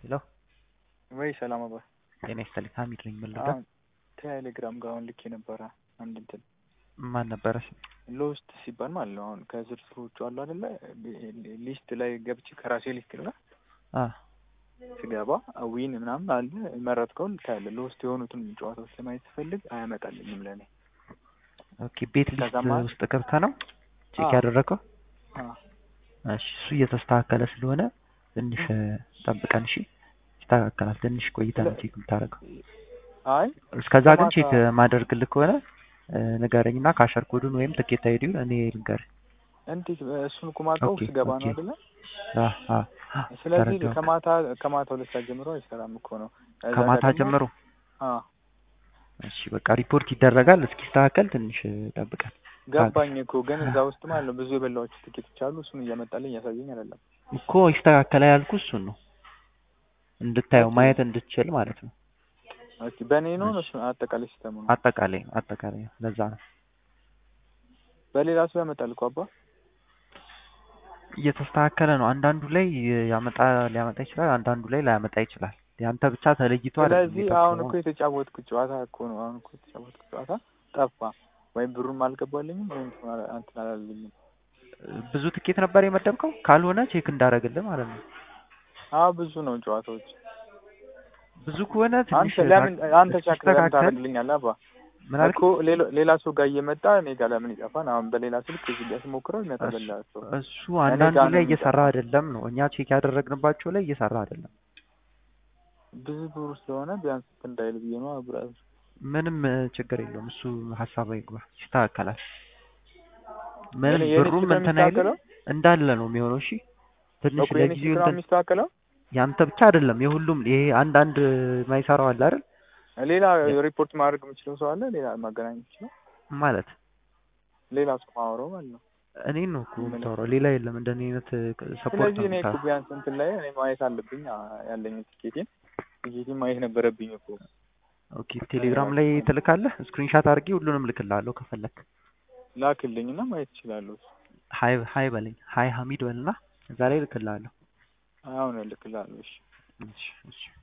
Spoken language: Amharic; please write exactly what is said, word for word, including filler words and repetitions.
ሄሎ ወይ ሰላም አባ ጤና ይስጥልኝ ሀሚድ ነኝ መልዳ አሁን ቴሌግራም ጋር አሁን ልኬ ነበረ አንድ እንትን ማን ነበረ ሎስት ሲባል ማለት ነው አሁን ከዝርዝሮቹ አሉ አይደለ ሊስት ላይ ገብቼ ከራሴ ሊስት ላይ አ ስገባ ዊን ምናምን አለ መረጥከው ታለ ሎስት የሆኑትን ጨዋታዎች ለማየት ፈልግ አያመጣልኝም ለኔ ኦኬ ቤት ሊስት ውስጥ ገብታ ነው ቼክ ያደረከው አ እሺ እሱ እየተስተካከለ ስለሆነ ትንሽ ጠብቀን እሺ ይስተካከላል ትንሽ ቆይታ ነው ቼክ የምታደርገው አይ እስከዛ ግን ቼክ ማደርግልህ ከሆነ ንገረኝና ካሸር ኮዱን ወይም ትኬት አይዲውን እኔ ልንገር እንዴት እሱን ኩማቀው ስገባ ነው አይደለ አሃ ስለዚህ ከማታ ከማታ ሁለት ሰዓት ጀምሮ አይሰራም እኮ ነው ከማታ ጀምሮ አ እሺ በቃ ሪፖርት ይደረጋል እስኪስተካከል ትንሽ ጠብቀን ገባኝ እኮ ግን እዛ ውስጥ ማለት ነው ብዙ የበላዎች ትኬቶች አሉ እሱን እያመጣልኝ ያሳየኝ አይደለም እኮ ይስተካከላል ያልኩ እሱን ነው እንድታየው ማየት እንድትችል ማለት ነው እሺ በኔ ነው እሱ አጠቃላይ ሲስተሙ ነው አጠቃላይ አጠቃላይ ለዛ ነው በሌላ ሰው ያመጣል እኮ አባ እየተስተካከለ ነው አንዳንዱ ላይ ያመጣ ሊያመጣ ይችላል አንዳንዱ ላይ ላያመጣ ይችላል ያንተ ብቻ ተለይቶ አይደለም ስለዚህ አሁን እኮ የተጫወትኩት ጨዋታ እኮ ነው አሁን እኮ የተጫወትኩት ጨዋታ ጠፋ ወይም ብሩም አልገባልኝም ወይም አንተ አላለልኝም ብዙ ትኬት ነበር የመደብከው ካልሆነ ቼክ እንዳደረግልህ ማለት ነው አዎ ብዙ ነው ጨዋታዎች ብዙ ከሆነ ትንሽ አንተ ለምን አንተ ቼክ ታደርግልኛለህ አባ እኮ ሌላ ሰው ጋር እየመጣ እኔ ጋር ለምን ይጠፋን አሁን በሌላ ስልክ እዚህ ጋር ስሞክረው የሚያተበላቸው እሱ አንዳንዱ ላይ እየሰራ አይደለም ነው እኛ ቼክ ያደረግንባቸው ላይ እየሰራ አይደለም ብዙ ብር ስለሆነ ቢያንስ እንዳይል ብዬ ነው አብራዝ ምንም ችግር የለውም እሱ ሐሳብ አይግባ ይስተካከላል ምንም ብሩም እንትን አይደለም እንዳለ ነው የሚሆነው እሺ ትንሽ ለጊዜው እንትን የሚስተካከለው ያንተ ብቻ አይደለም የሁሉም ይሄ አንድ አንድ ማይሰራው አለ አይደል ሌላ ሪፖርት ማድረግ የምችለው ሰው አለ ሌላ ማገናኘት ይችላል ማለት ሌላ ሰው ማወራው ማለት ነው እኔ ነው እኮ የምታወራው ሌላ የለም እንደኔ አይነት ሰፖርት ስለዚህ እኔ እኮ ቢያንስ እንትን ላይ እኔ ማየት አለብኝ ያለኝ ቲኬቴን ቲኬቴን ማየት ነበረብኝ እኮ ኦኬ ቴሌግራም ላይ ትልካለህ ስክሪንሻት አድርጌ ሁሉንም ልክልሃለሁ ከፈለክ ላክልኝና ማየት እችላለሁ ሃይ ሃይ በለኝ ሃይ ሀሚድ በልና እዛ ላይ ልክልሃለሁ አሁን ልክልሃለሁ እሺ እሺ እሺ